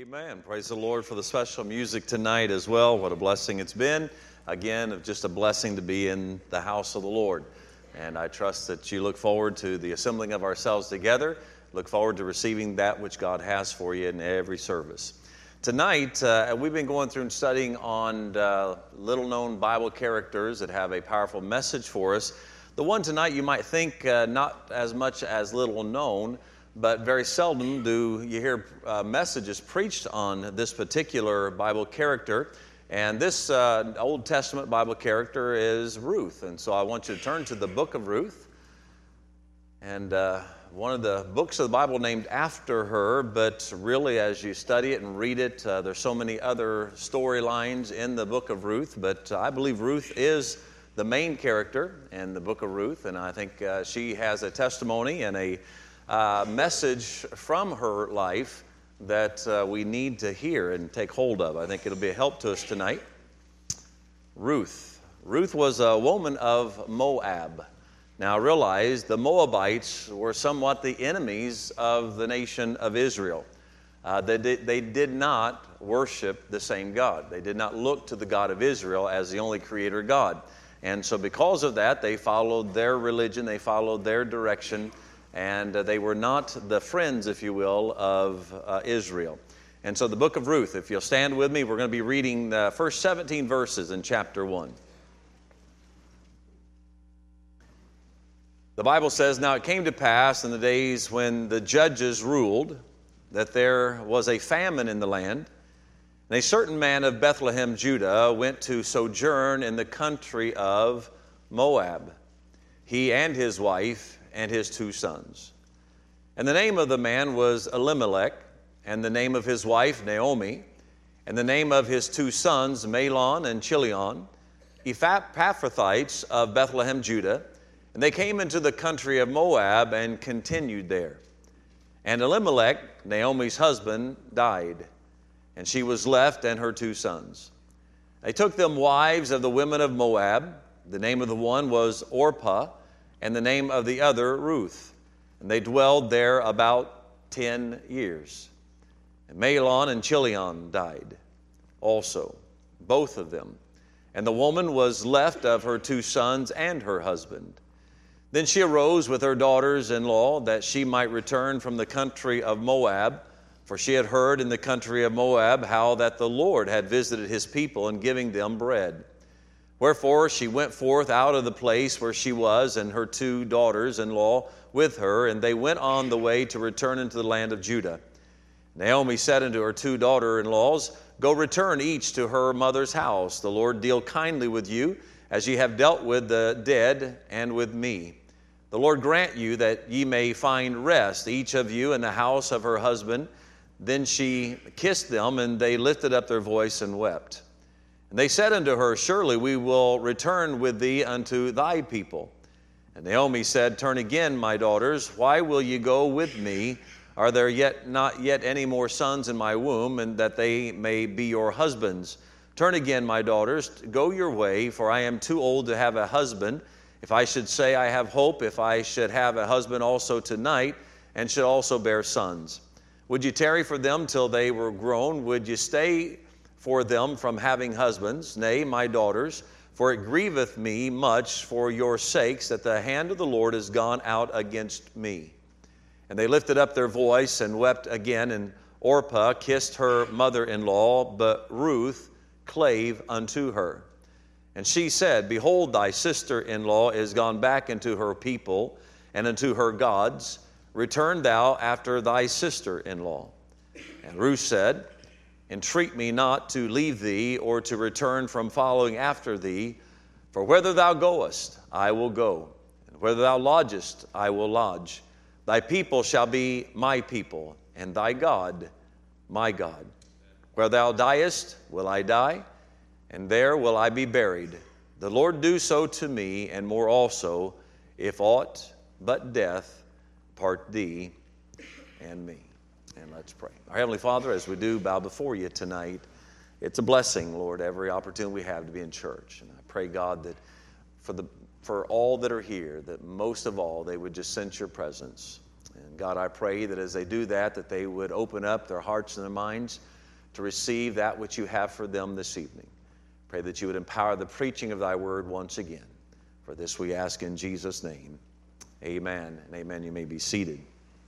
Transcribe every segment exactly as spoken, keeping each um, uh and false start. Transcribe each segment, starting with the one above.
Amen. Praise the Lord for the special music tonight as well. What a blessing it's been. Again, just a blessing to be in the house of the Lord. And I trust that you look forward to the assembling of ourselves together. Look forward to receiving that which God has for you in every service. Tonight, uh, we've been going through and studying on uh, little-known Bible characters that have a powerful message for us. The one tonight you might think uh, not as much as little known, but very seldom do you hear uh, messages preached on this particular Bible character. And this uh, Old Testament Bible character is Ruth. And so I want you to turn to the book of Ruth. And uh, one of the books of the Bible named after her, but really as you study it and read it, uh, there's so many other storylines in the book of Ruth. But I believe Ruth is the main character in the book of Ruth. And I think uh, she has a testimony and a Uh, message from her life that uh, we need to hear and take hold of. I think it'll be a help to us tonight. Ruth. Ruth was a woman of Moab. Now realize the Moabites were somewhat the enemies of the nation of Israel. Uh, they, did, they did not worship the same God. They did not look to the God of Israel as the only creator God. And so because of that, they followed their religion, they followed their direction, and uh, they were not the friends, if you will, of uh, Israel. And so the book of Ruth, if you'll stand with me, we're going to be reading the first seventeen verses in chapter one. The Bible says, "Now it came to pass in the days when the judges ruled that there was a famine in the land, and a certain man of Bethlehem, Judah, went to sojourn in the country of Moab, he and his wife and his two sons. And the name of the man was Elimelech, and the name of his wife Naomi, and the name of his two sons Mahlon and Chilion, Ephaphathites of Bethlehem, Judah. And they came into the country of Moab and continued there. And Elimelech, Naomi's husband, died, and she was left and her two sons. They took them wives of the women of Moab. The name of the one was Orpah, and the name of the other Ruth. And they dwelled there about ten years. And Mahlon and Chilion died also, both of them. And the woman was left of her two sons and her husband. Then she arose with her daughters-in-law that she might return from the country of Moab, for she had heard in the country of Moab how that the Lord had visited his people in giving them bread. Wherefore she went forth out of the place where she was, and her two daughters-in-law with her, and they went on the way to return into the land of Judah. Naomi said unto her two daughter-in-laws, Go return each to her mother's house. The Lord deal kindly with you, as ye have dealt with the dead and with me. The Lord grant you that ye may find rest, each of you in the house of her husband. Then she kissed them, and they lifted up their voice and wept. And they said unto her, Surely we will return with thee unto thy people. And Naomi said, Turn again, my daughters, why will ye go with me? Are there yet not yet any more sons in my womb, and that they may be your husbands? Turn again, my daughters, go your way, for I am too old to have a husband. If I should say I have hope, if I should have a husband also tonight, and should also bear sons. Would you tarry for them till they were grown? Would you stay for them from having husbands? Nay, my daughters, for it grieveth me much for your sakes that the hand of the Lord is gone out against me. And they lifted up their voice and wept again, and Orpah kissed her mother-in-law, but Ruth clave unto her. And she said, Behold, thy sister-in-law is gone back into her people and into her gods. Return thou after thy sister-in-law. And Ruth said, Entreat me not to leave thee, or to return from following after thee. For whither thou goest, I will go, and whither thou lodgest, I will lodge. Thy people shall be my people, and thy God my God. Where thou diest, will I die, and there will I be buried. The Lord do so to me, and more also, if aught but death part thee and me. And let's pray. Our Heavenly Father, as we do bow before you tonight, it's a blessing, Lord, every opportunity we have to be in church. And I pray, God, that for the for all that are here, that most of all, they would just sense your presence. And God, I pray that as they do that, that they would open up their hearts and their minds to receive that which you have for them this evening. Pray that you would empower the preaching of thy word once again. For this we ask in Jesus' name. Amen and amen. You may be seated.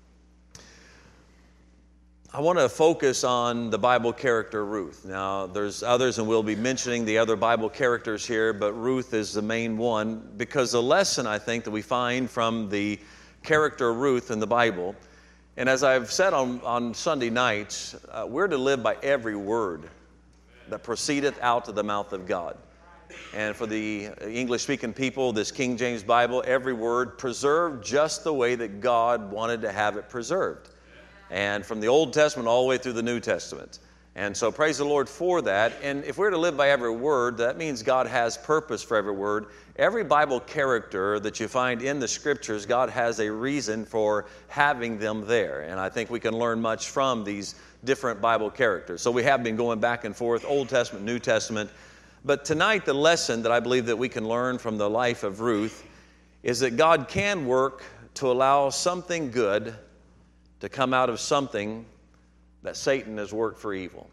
I want to focus on the Bible character Ruth. Now, there's others, and we'll be mentioning the other Bible characters here, but Ruth is the main one because the lesson, I think, that we find from the character Ruth in the Bible, and as I've said on, on Sunday nights, uh, we're to live by every word that proceedeth out of the mouth of God. And for the English-speaking people, this King James Bible, every word preserved just the way that God wanted to have it preserved. And from the Old Testament all the way through the New Testament. And so praise the Lord for that. And if we're to live by every word, that means God has purpose for every word. Every Bible character that you find in the Scriptures, God has a reason for having them there. And I think we can learn much from these different Bible characters. So we have been going back and forth, Old Testament, New Testament. But tonight the lesson that I believe that we can learn from the life of Ruth is that God can work to allow something good to come out of something that Satan has worked for evil.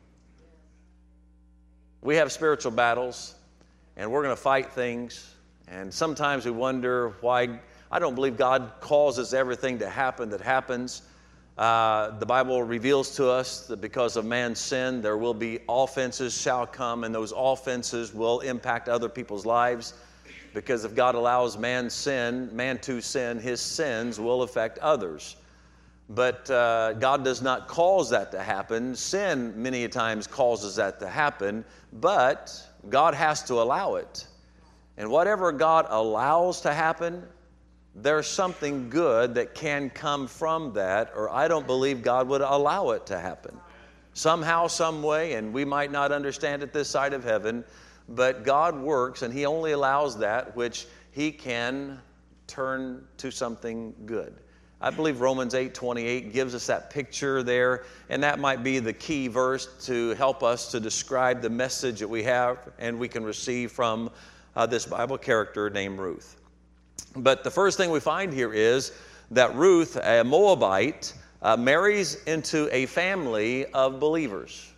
We have spiritual battles, and we're going to fight things, and sometimes we wonder why. I don't believe God causes everything to happen that happens. Uh, the Bible reveals to us that because of man's sin, there will be offenses shall come, and those offenses will impact other people's lives. Because if God allows man's sin, man to sin, his sins will affect others. But uh, God does not cause that to happen. Sin many times causes that to happen, but God has to allow it. And whatever God allows to happen, there's something good that can come from that, or I don't believe God would allow it to happen. Somehow, some way, and we might not understand it this side of heaven, but God works, and He only allows that which He can turn to something good. I believe Romans eight twenty-eight gives us that picture there, and that might be the key verse to help us to describe the message that we have and we can receive from uh, this Bible character named Ruth. But the first thing we find here is that Ruth, a Moabite, uh, marries into a family of believers.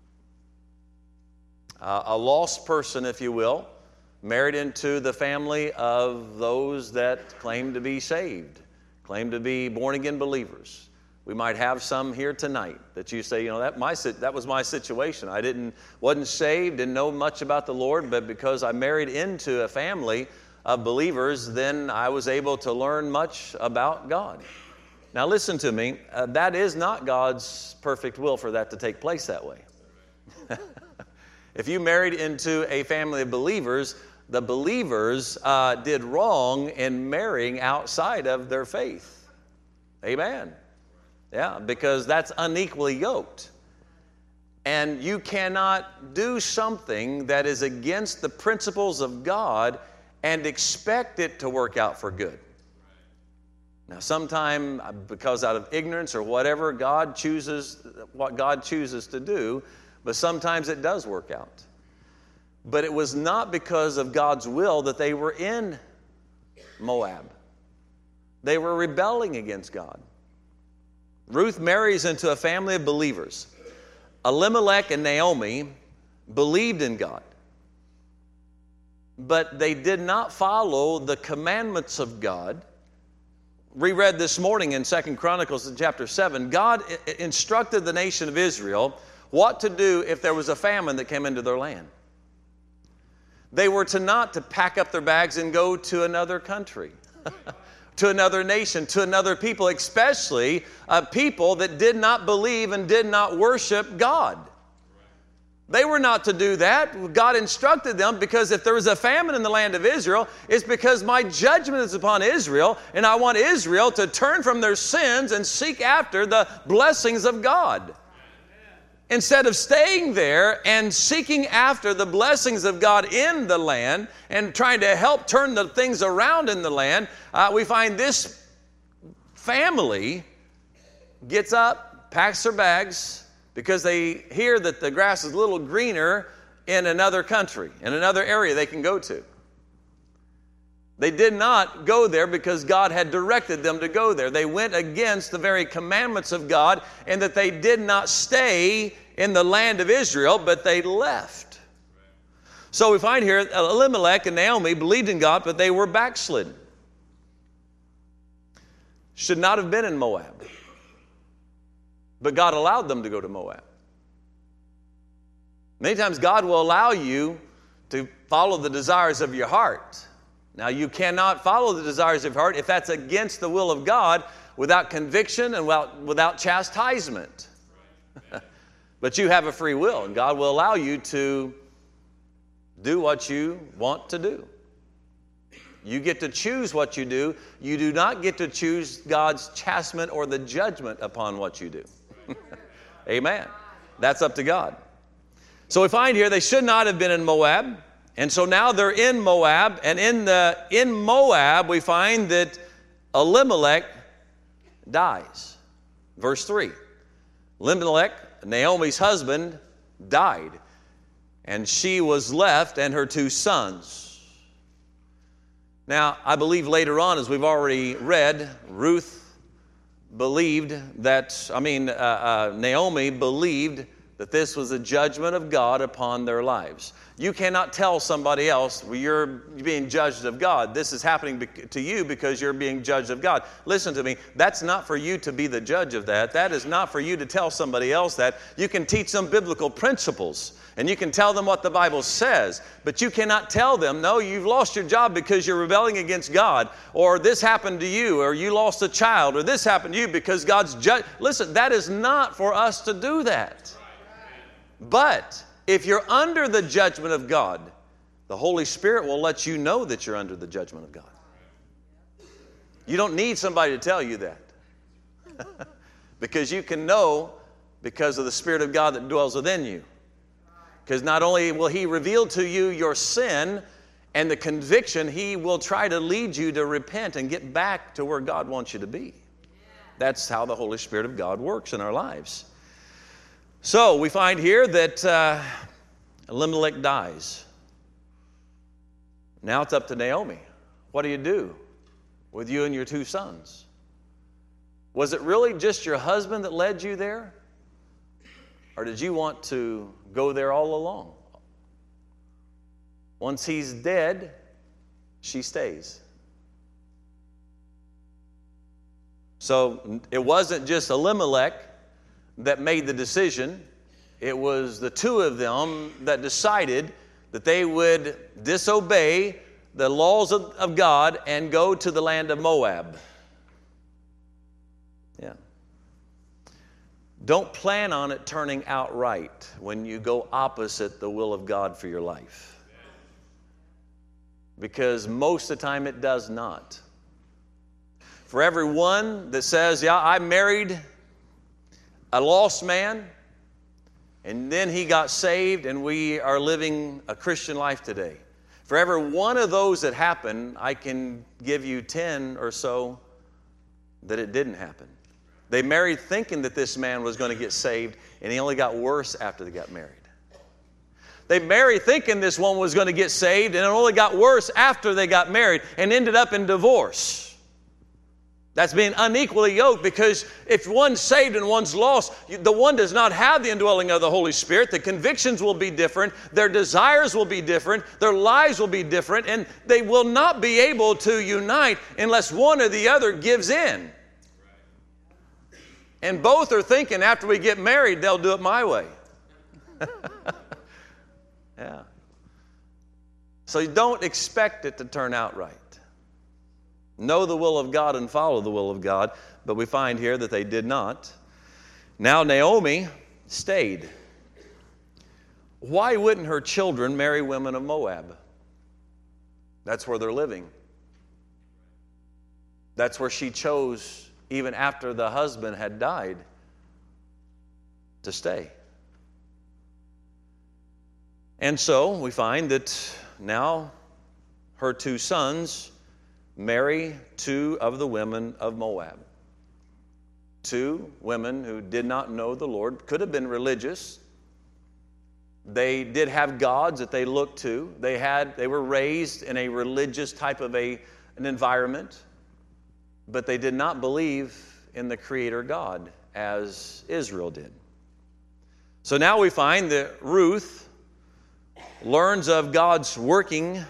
Uh, a lost person, if you will, married into the family of those that claim to be saved. Claim to be born-again believers. We might have some here tonight that you say, you know, that my that was my situation. I didn't wasn't saved, didn't know much about the Lord, but because I married into a family of believers, then I was able to learn much about God. Now listen to me, uh, that is not God's perfect will for that to take place that way. If you married into a family of believers, the believers uh, did wrong in marrying outside of their faith. Amen. Yeah, because that's unequally yoked. And you cannot do something that is against the principles of God and expect it to work out for good. Now, sometime, because out of ignorance or whatever, God chooses what God chooses to do, but sometimes it does work out. But it was not because of God's will that they were in Moab. They were rebelling against God. Ruth marries into a family of believers. Elimelech and Naomi believed in God, but they did not follow the commandments of God. We read this morning in Second Chronicles in chapter seven, God instructed the nation of Israel what to do if there was a famine that came into their land. They were to not to pack up their bags and go to another country, to another nation, to another people, especially a people that did not believe and did not worship God. They were not to do that. God instructed them because if there was a famine in the land of Israel, it's because my judgment is upon Israel, and I want Israel to turn from their sins and seek after the blessings of God. Instead of staying there and seeking after the blessings of God in the land and trying to help turn the things around in the land, uh, we find this family gets up, packs their bags, because they hear that the grass is a little greener in another country, in another area they can go to. They did not go there because God had directed them to go there. They went against the very commandments of God, and that they did not stay in the land of Israel, but they left. So we find here Elimelech and Naomi believed in God, but they were backslidden. Should not have been in Moab. But God allowed them to go to Moab. Many times God will allow you to follow the desires of your heart. Now, you cannot follow the desires of your heart if that's against the will of God without conviction and without, without chastisement. But you have a free will, and God will allow you to do what you want to do. You get to choose what you do. You do not get to choose God's chastisement or the judgment upon what you do. Amen. That's up to God. So we find here they should not have been in Moab. And so now they're in Moab. And in, the, in Moab we find that Elimelech dies. Verse three. Elimelech, Naomi's husband, died. And she was left and her two sons. Now, I believe later on, as we've already read, Ruth believed that, I mean, uh, uh, Naomi believed that this was a judgment of God upon their lives. You cannot tell somebody else, well, you're being judged of God. This is happening to you because you're being judged of God. Listen to me. That's not for you to be the judge of that. That is not for you to tell somebody else that. You can teach them biblical principles, and you can tell them what the Bible says, but you cannot tell them, no, you've lost your job because you're rebelling against God, or this happened to you, or you lost a child, or this happened to you because God's judge. Listen, that is not for us to do that. But if you're under the judgment of God, the Holy Spirit will let you know that you're under the judgment of God. You don't need somebody to tell you that. Because you can know because of the Spirit of God that dwells within you. Because not only will He reveal to you your sin and the conviction, He will try to lead you to repent and get back to where God wants you to be. That's how the Holy Spirit of God works in our lives. So we find here that uh, Elimelech dies. Now it's up to Naomi. What do you do with you and your two sons? Was it really just your husband that led you there? Or did you want to go there all along? Once he's dead, she stays. So it wasn't just Elimelech that made the decision. It was the two of them that decided that they would disobey the laws of, of God and go to the land of Moab. Yeah. Don't plan on it turning out right when you go opposite the will of God for your life. Because most of the time it does not. For everyone that says, yeah, I married a lost man, and then he got saved, and we are living a Christian life today. For every one of those that happened, I can give you ten or so that it didn't happen. They married thinking that this man was going to get saved, and he only got worse after they got married. They married thinking this one was going to get saved, and it only got worse after they got married and ended up in divorce. That's being unequally yoked, because if one's saved and one's lost, the one does not have the indwelling of the Holy Spirit. The convictions will be different. Their desires will be different. Their lives will be different. And they will not be able to unite unless one or the other gives in. And both are thinking after we get married, they'll do it my way. Yeah. So you don't expect it to turn out right. Know the will of God and follow the will of God. But we find here that they did not. Now Naomi stayed. Why wouldn't her children marry women of Moab? That's where they're living. That's where she chose, even after the husband had died, to stay. And so we find that now her two sons marry two of the women of Moab. Two women who did not know the Lord, could have been religious. They did have gods that they looked to. They had, they were raised in a religious type of a, an environment, but they did not believe in the Creator God as Israel did. So now we find that Ruth learns of God's working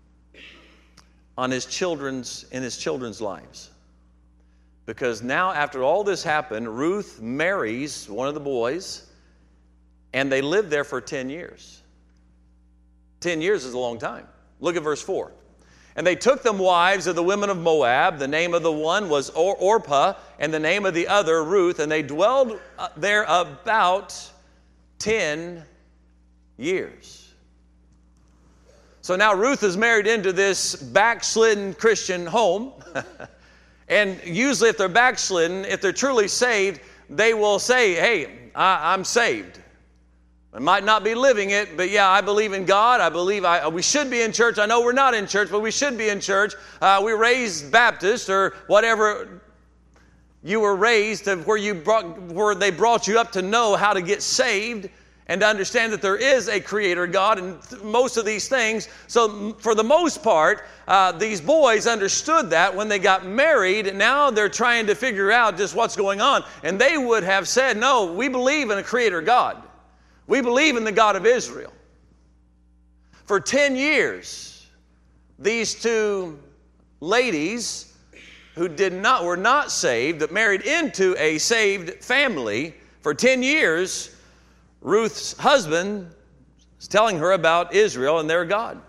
on his children's, in his children's lives. Because now, after all this happened, Ruth marries one of the boys, and they live there for ten years. Ten years is a long time. Look at verse four. And they took them wives of the women of Moab. The name of the one was Or- Orpah, and the name of the other Ruth. And they dwelled there about ten years. So now Ruth is married into this backslidden Christian home. And usually if they're backslidden, if they're truly saved, they will say, hey, I, I'm saved. I might not be living it, but yeah, I believe in God. I believe I, we should be in church. I know we're not in church, but we should be in church. Uh, we raised Baptist or whatever you were raised, to where, you brought, where they brought you up to know how to get saved and to understand that there is a creator God and th- most of these things. So for the most part, uh, these boys understood that when they got married. And now they're trying to figure out just what's going on. And they would have said, no, we believe in a creator God. We believe in the God of Israel. For ten years, these two ladies who did not, were not saved, that married into a saved family, for ten years, Ruth's husband is telling her about Israel and their God.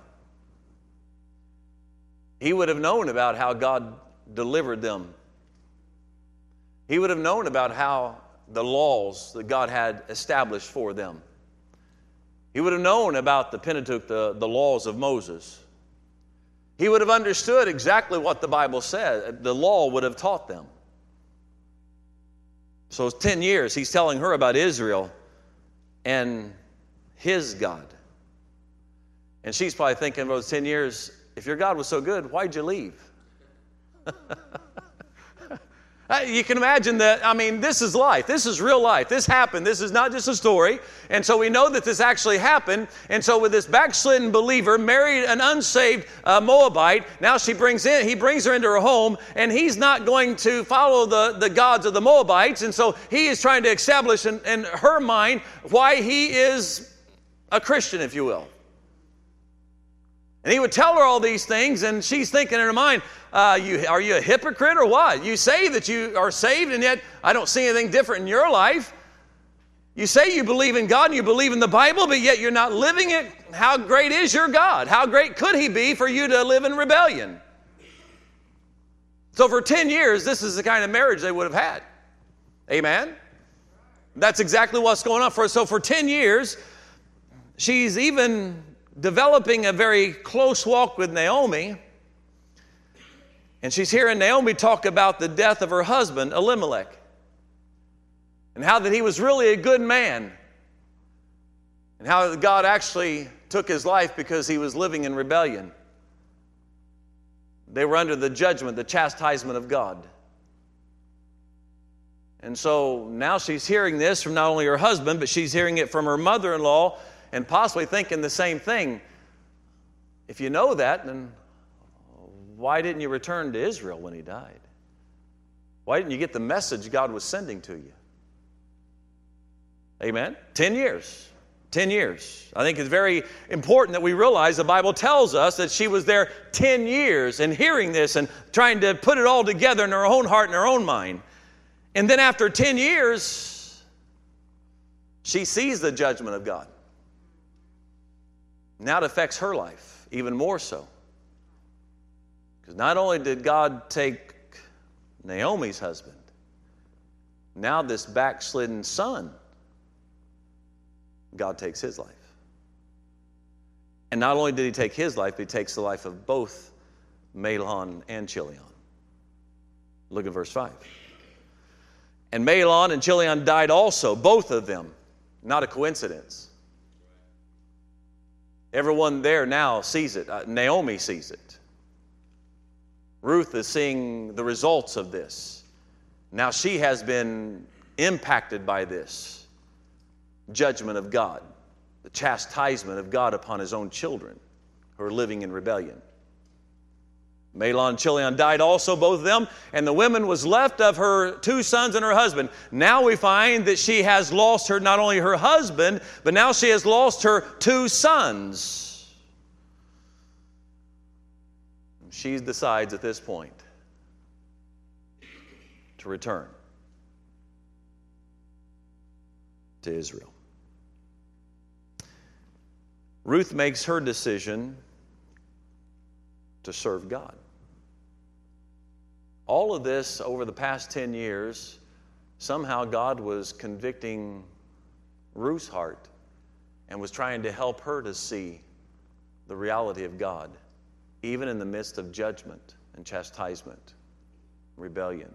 He would have known about how God delivered them. He would have known about how the laws that God had established for them. He would have known about the Pentateuch, the, the laws of Moses. He would have understood exactly what the Bible said. The law would have taught them. So ten years, he's telling her about Israel and his God. And she's probably thinking, well, those ten years, if your God was so good, why'd you leave? You can imagine that. I mean, this is life. This is real life. This happened. This is not just a story. And so we know that this actually happened. And so with this backslidden believer, married an unsaved uh, Moabite, now she brings in, he brings her into her home, and he's not going to follow the, the gods of the Moabites. And so he is trying to establish in, in her mind why he is a Christian, if you will. And he would tell her all these things, and she's thinking in her mind, uh, you, are you a hypocrite or what? You say that you are saved, and yet I don't see anything different in your life. You say you believe in God and you believe in the Bible, but yet you're not living it. How great is your God? How great could he be for you to live in rebellion? So for ten years, this is the kind of marriage they would have had. Amen? That's exactly what's going on for us. So for ten years, she's even developing a very close walk with Naomi. And she's hearing Naomi talk about the death of her husband, Elimelech, and how that he was really a good man, and how God actually took his life because he was living in rebellion. They were under the judgment, the chastisement of God. And so now she's hearing this from not only her husband, but she's hearing it from her mother-in-law, and possibly thinking the same thing. If you know that, then why didn't you return to Israel when he died? Why didn't you get the message God was sending to you? Amen? Ten years. Ten years. I think it's very important that we realize the Bible tells us that she was there ten years and hearing this and trying to put it all together in her own heart and her own mind. And then after ten years, she sees the judgment of God. Now it affects her life even more so. Because not only did God take Naomi's husband, now this backslidden son, God takes his life. And not only did he take his life, but he takes the life of both Mahlon and Chilion. Look at verse five. And Mahlon and Chilion died also, both of them. Not a coincidence. Everyone there now sees it. Uh, Naomi sees it. Ruth is seeing the results of this. Now she has been impacted by this judgment of God, the chastisement of God upon his own children who are living in rebellion. Mahlon and Chilion died also, both of them, and the woman was left of her two sons and her husband. Now we find that she has lost her, not only her husband, but now she has lost her two sons. She decides at this point to return to Israel. Ruth makes her decision to serve God. All of this over the past ten years, somehow God was convicting Ruth's heart and was trying to help her to see the reality of God, even in the midst of judgment and chastisement, rebellion.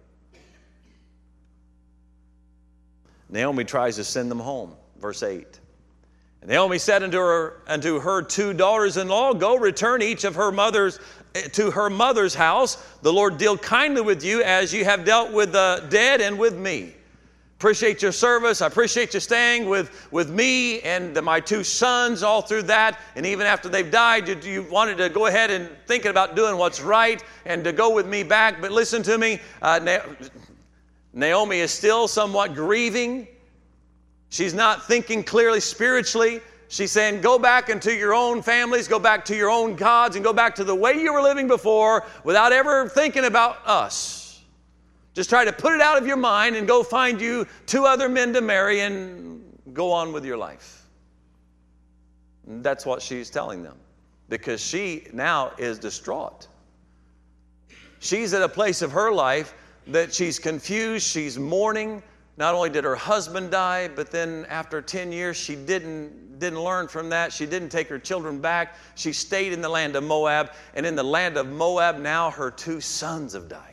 Naomi tries to send them home. Verse eight. And Naomi said unto her, unto her two daughters-in-law, Go, return each of her mother's to her mother's house. The Lord deal kindly with you as you have dealt with the dead and with me. Appreciate your service. I appreciate you staying with, with me and the, my two sons all through that. And even after they've died, you, you wanted to go ahead and thinking about doing what's right and to go with me back. But listen to me, uh, Na- Naomi is still somewhat grieving. She's not thinking clearly spiritually. She's saying, go back into your own families, go back to your own gods, and go back to the way you were living before without ever thinking about us. Just try to put it out of your mind and go find you two other men to marry and go on with your life. And that's what she's telling them, because she now is distraught. She's at a place of her life that she's confused, she's mourning. Not only did her husband die, but then after ten years, she didn't, didn't learn from that. She didn't take her children back. She stayed in the land of Moab. And in the land of Moab, now her two sons have died.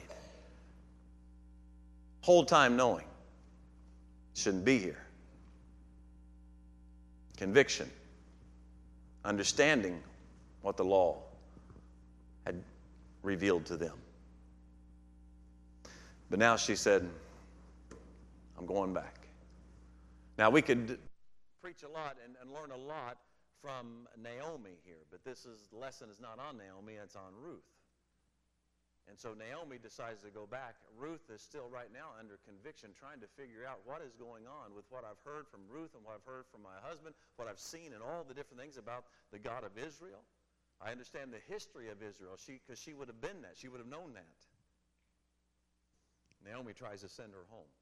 Whole time knowing, shouldn't be here. Conviction. Understanding what the law had revealed to them. But now she said, I'm going back. Now, we could preach a lot and, and learn a lot from Naomi here, but this is, the lesson is not on Naomi, it's on Ruth. And so Naomi decides to go back. Ruth is still right now under conviction, trying to figure out what is going on with what I've heard from Ruth and what I've heard from my husband, what I've seen and all the different things about the God of Israel. I understand the history of Israel, she because she would have been that. She would have known that. Naomi tries to send her home.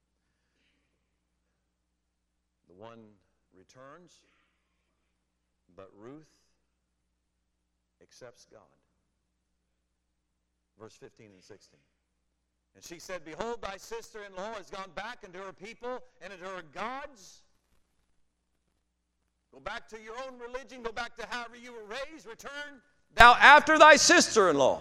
The one returns, but Ruth accepts God. Verse fifteen and sixteen. And she said, Behold, thy sister-in-law has gone back into her people and into her gods. Go back to your own religion. Go back to however you were raised. Return thou after thy sister-in-law.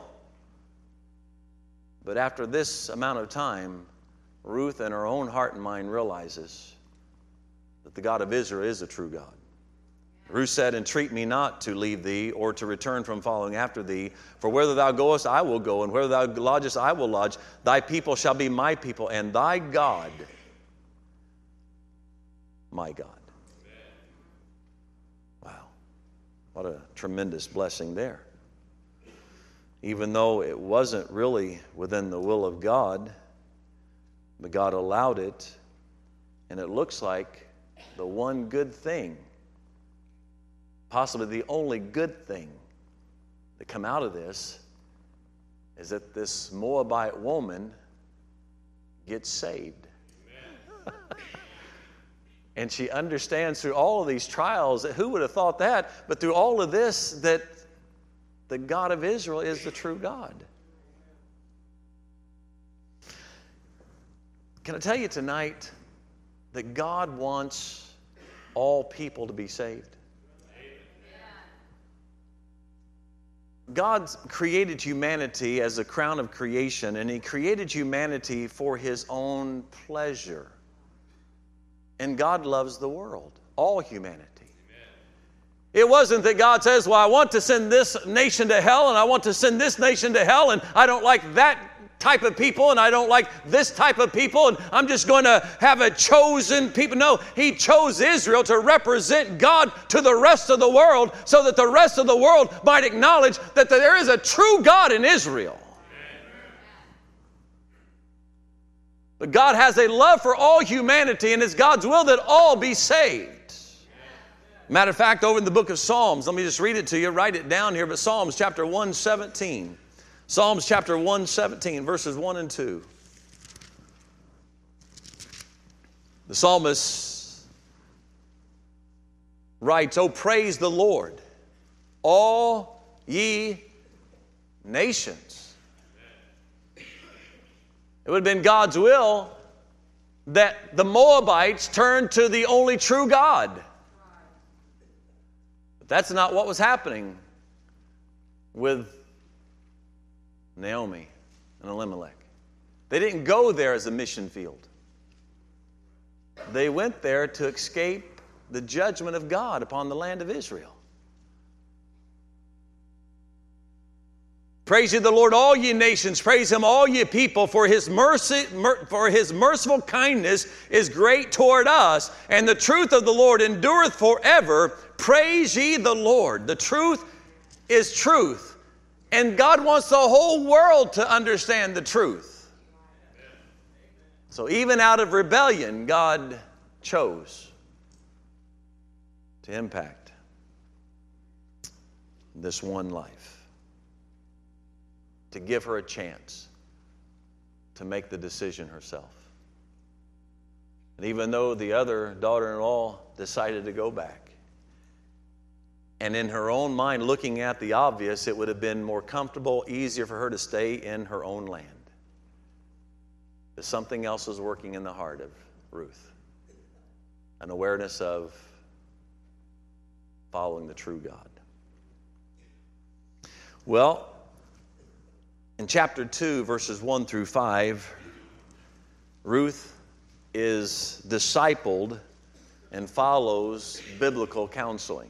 But after this amount of time, Ruth in her own heart and mind realizes that the God of Israel is a true God. Ruth said, Entreat me not to leave thee or to return from following after thee. For whither thou goest, I will go, and where thou lodgest, I will lodge. Thy people shall be my people, and thy God, my God. Wow. What a tremendous blessing there. Even though it wasn't really within the will of God, but God allowed it, and it looks like the one good thing, possibly the only good thing that come out of this, is that this Moabite woman gets saved. And she understands through all of these trials, that who would have thought that, but through all of this, that the God of Israel is the true God. Can I tell you tonight that God wants all people to be saved? God created humanity as a crown of creation, and He created humanity for His own pleasure. And God loves the world, all humanity. Amen. It wasn't that God says, well, I want to send this nation to hell, and I want to send this nation to hell, and I don't like that type of people, and I don't like this type of people, and I'm just going to have a chosen people. No, He chose Israel to represent God to the rest of the world so that the rest of the world might acknowledge that there is a true God in Israel. But God has a love for all humanity, and it's God's will that all be saved. Matter of fact, over in the book of Psalms, let me just read it to you, write it down here, but Psalms chapter one seventeen. Psalms chapter one seventeen, verses one and two. The psalmist writes, "Oh, praise the Lord, all ye nations." It would have been God's will that the Moabites turned to the only true God. But that's not what was happening with Naomi and Elimelech. They didn't go there as a mission field. They went there to escape the judgment of God upon the land of Israel. Praise ye the Lord, all ye nations. Praise Him, all ye people, for His mercy, mer, for His merciful kindness is great toward us, and the truth of the Lord endureth forever. Praise ye the Lord. The truth is truth, and God wants the whole world to understand the truth. So even out of rebellion, God chose to impact this one life, to give her a chance to make the decision herself. And even though the other daughter-in-law decided to go back, and in her own mind, looking at the obvious, it would have been more comfortable, easier for her to stay in her own land. But something else was working in the heart of Ruth, an awareness of following the true God. Well, in chapter two, verses one through five, Ruth is discipled and follows biblical counseling.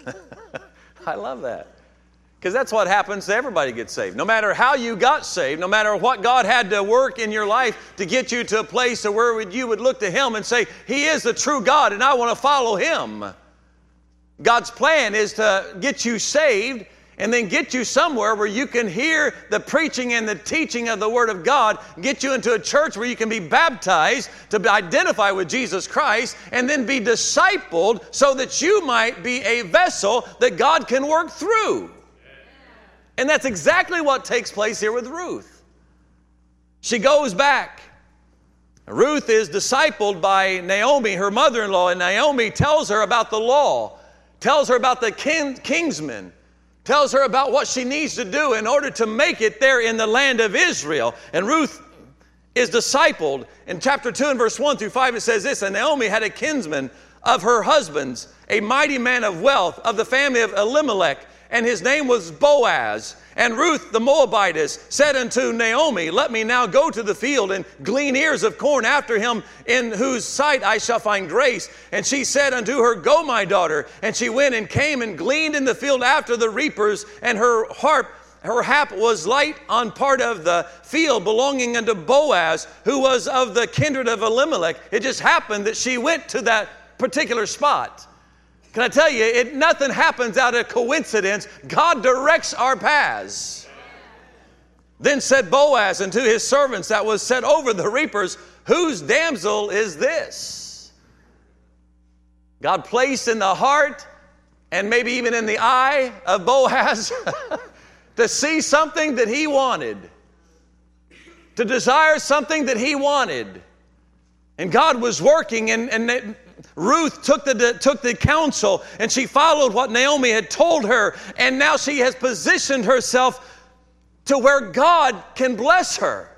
I love that. Because that's what happens to everybody gets saved. No matter how you got saved, no matter what God had to work in your life to get you to a place where you would look to Him and say, He is the true God and I want to follow Him. God's plan is to get you saved and then get you somewhere where you can hear the preaching and the teaching of the Word of God, get you into a church where you can be baptized to identify with Jesus Christ, and then be discipled so that you might be a vessel that God can work through. And that's exactly what takes place here with Ruth. She goes back. Ruth is discipled by Naomi, her mother-in-law, and Naomi tells her about the law, tells her about the king, kingsmen, tells her about what she needs to do in order to make it there in the land of Israel. And Ruth is discipled. In chapter two and verse one through five, it says this, "And Naomi had a kinsman of her husband's, a mighty man of wealth, of the family of Elimelech, and his name was Boaz. And Ruth the Moabitess said unto Naomi, Let me now go to the field and glean ears of corn after him, in whose sight I shall find grace. And she said unto her, Go, my daughter. And she went and came and gleaned in the field after the reapers, and her harp Her hap was light on part of the field belonging unto Boaz, who was of the kindred of Elimelech." It just happened that she went to that particular spot. Can I tell you, it, nothing happens out of coincidence. God directs our paths. Then said Boaz unto his servants that was set over the reapers, Whose damsel is this? God placed in the heart and maybe even in the eye of Boaz to see something that he wanted, to desire something that he wanted. And God was working, and, and Ruth took the, took the counsel, and she followed what Naomi had told her, and now she has positioned herself to where God can bless her.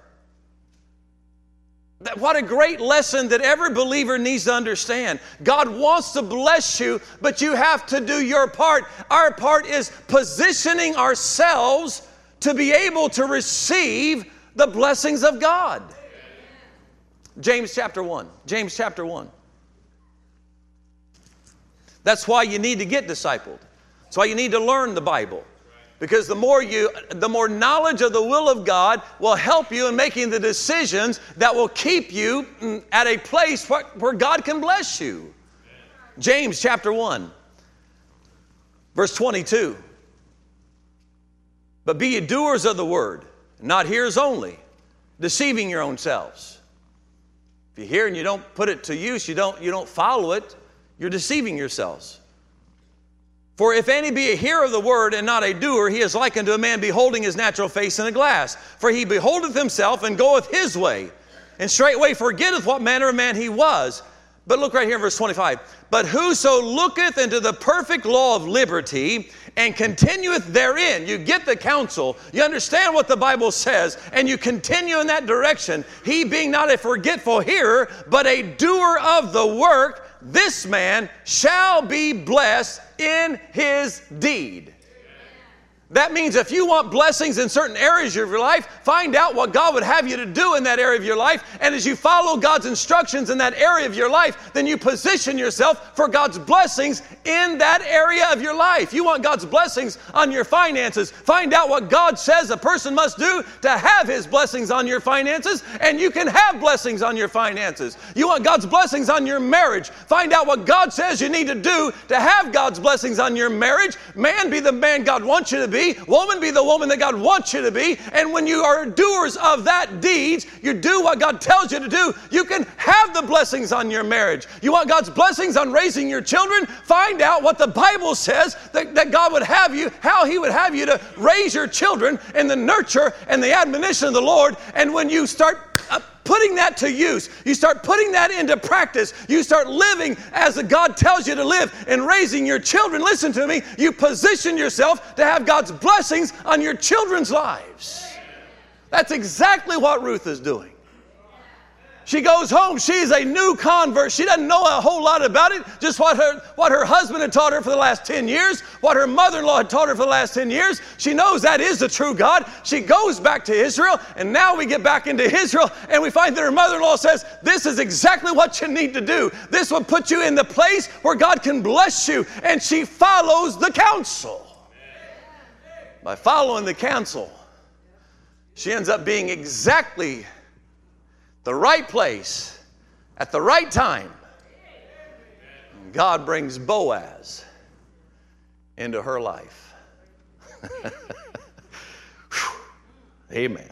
What a great lesson that every believer needs to understand. God wants to bless you, but you have to do your part. Our part is positioning ourselves to be able to receive the blessings of God. James chapter one. James chapter one. That's why you need to get discipled. That's why you need to learn the Bible. Because the more you, the more knowledge of the will of God will help you in making the decisions that will keep you at a place where, where God can bless you. James chapter one, verse twenty-two. But be ye doers of the word, not hearers only, deceiving your own selves. If you hear and you don't put it to use, you don't, you don't follow it, you're deceiving yourselves. For if any be a hearer of the word and not a doer, he is like unto a man beholding his natural face in a glass. For he beholdeth himself and goeth his way, and straightway forgetteth what manner of man he was. But look right here in verse twenty-five. But whoso looketh into the perfect law of liberty and continueth therein, you get the counsel, you understand what the Bible says, and you continue in that direction, he being not a forgetful hearer, but a doer of the work, this man shall be blessed in his deed. That means if you want blessings in certain areas of your life, find out what God would have you to do in that area of your life. And as you follow God's instructions in that area of your life, then you position yourself for God's blessings in that area of your life. You want God's blessings on your finances, find out what God says a person must do to have His blessings on your finances, and you can have blessings on your finances. You want God's blessings on your marriage, find out what God says you need to do to have God's blessings on your marriage. Man, be the man God wants you to be. Woman, be the woman that God wants you to be. And when you are doers of that deeds, you do what God tells you to do, you can have the blessings on your marriage. You want God's blessings on raising your children? Find out what the Bible says that, that God would have you, how He would have you to raise your children in the nurture and the admonition of the Lord. And when you start uh, putting that to use, you start putting that into practice, you start living as the God tells you to live and raising your children, listen to me, you position yourself to have God's blessings on your children's lives. That's exactly what Ruth is doing. She goes home. She's a new convert. She doesn't know a whole lot about it. Just what her, what her husband had taught her for the last ten years, what her mother-in-law had taught her for the last ten years. She knows that is the true God. She goes back to Israel, and now we get back into Israel, and we find that her mother-in-law says, this is exactly what you need to do. This will put you in the place where God can bless you. And she follows the counsel. By following the counsel, she ends up being exactly the right place at the right time. God brings Boaz into her life. Amen.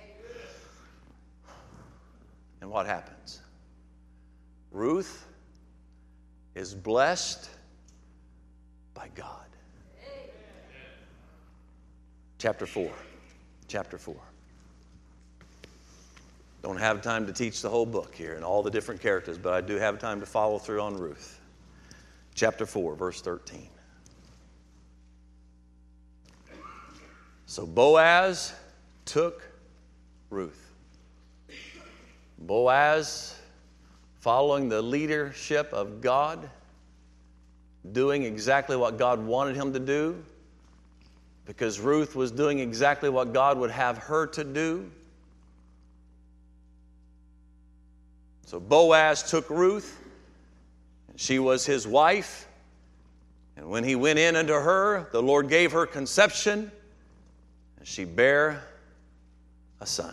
And what happens? Ruth is blessed by God. Chapter four. Chapter four. Don't have time to teach the whole book here and all the different characters, but I do have time to follow through on Ruth. Chapter four, verse thirteen. So Boaz took Ruth. Boaz, following the leadership of God, doing exactly what God wanted him to do, because Ruth was doing exactly what God would have her to do. So Boaz took Ruth, and she was his wife. And when he went in unto her, the Lord gave her conception, and she bare a son.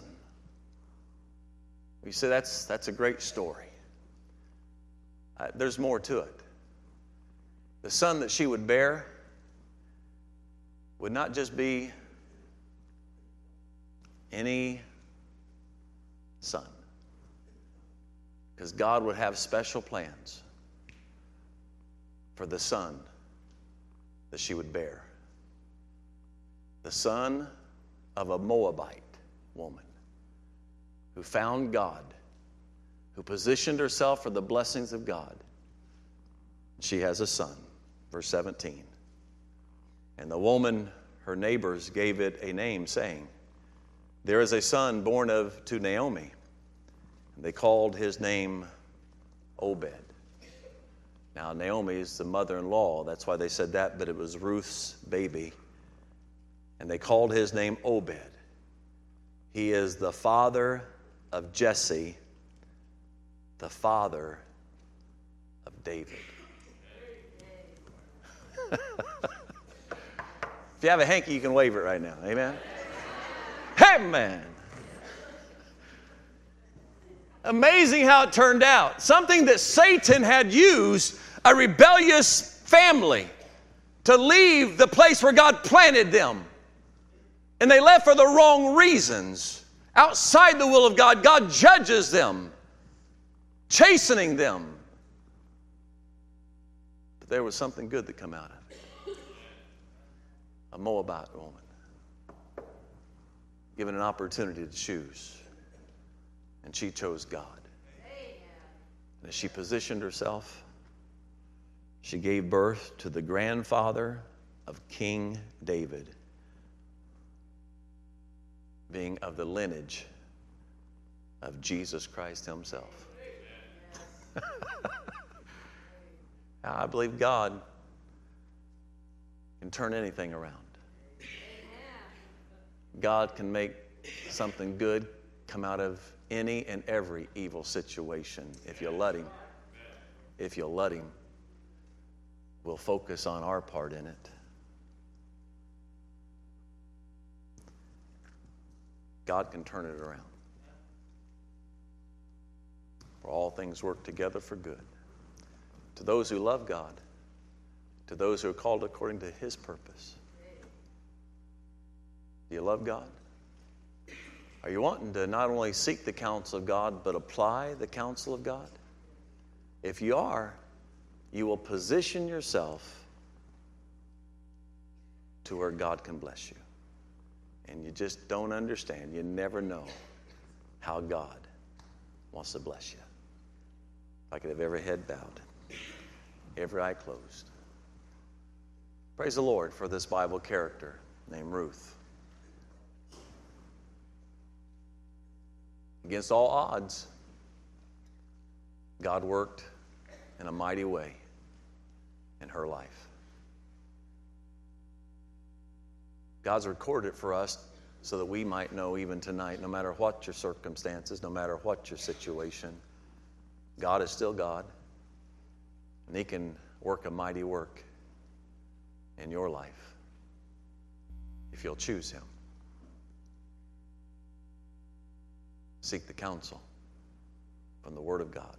We say that's, that's a great story. Uh, there's more to it. The son that she would bear would not just be any son. Because God would have special plans for the son that she would bear. The son of a Moabite woman who found God, who positioned herself for the blessings of God. She has a son, verse seventeen. And the woman, her neighbors, gave it a name, saying, there is a son born of to Naomi. They called his name Obed. Now, Naomi is the mother-in-law. That's why they said that, but it was Ruth's baby. And they called his name Obed. He is the father of Jesse, the father of David. you have a hanky, you can wave it right now. Amen? Amen. Amazing how it turned out. Something that Satan had used, a rebellious family, to leave the place where God planted them. And they left for the wrong reasons. Outside the will of God, God judges them, chastening them. But there was something good that come out of it. A Moabite woman, given an opportunity to choose. And she chose God. And as she positioned herself, she gave birth to the grandfather of King David, being of the lineage of Jesus Christ himself. I believe God can turn anything around. God can make something good come out of any and every evil situation if you let him. If you'll let him, we'll focus on our part in it. God can turn it around. For all things work together for good. To those who love God, to those who are called according to his purpose. Do you love God? Are you wanting to not only seek the counsel of God, but apply the counsel of God? If you are, you will position yourself to where God can bless you. And you just don't understand. You never know how God wants to bless you. If I could have every head bowed, every eye closed. Praise the Lord for this Bible character named Ruth. Against all odds, God worked in a mighty way in her life. God's recorded it for us so that we might know even tonight, no matter what your circumstances, no matter what your situation, God is still God, and he can work a mighty work in your life if you'll choose him. Seek the counsel from the Word of God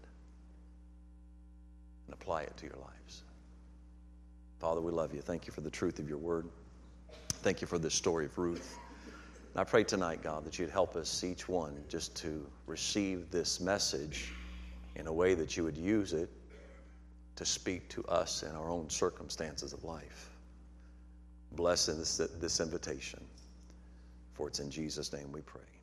and apply it to your lives. Father, we love you. Thank you for the truth of your Word. Thank you for this story of Ruth. And I pray tonight, God, that you'd help us, each one, just to receive this message in a way that you would use it to speak to us in our own circumstances of life. Bless this, this invitation, for it's in Jesus' name we pray.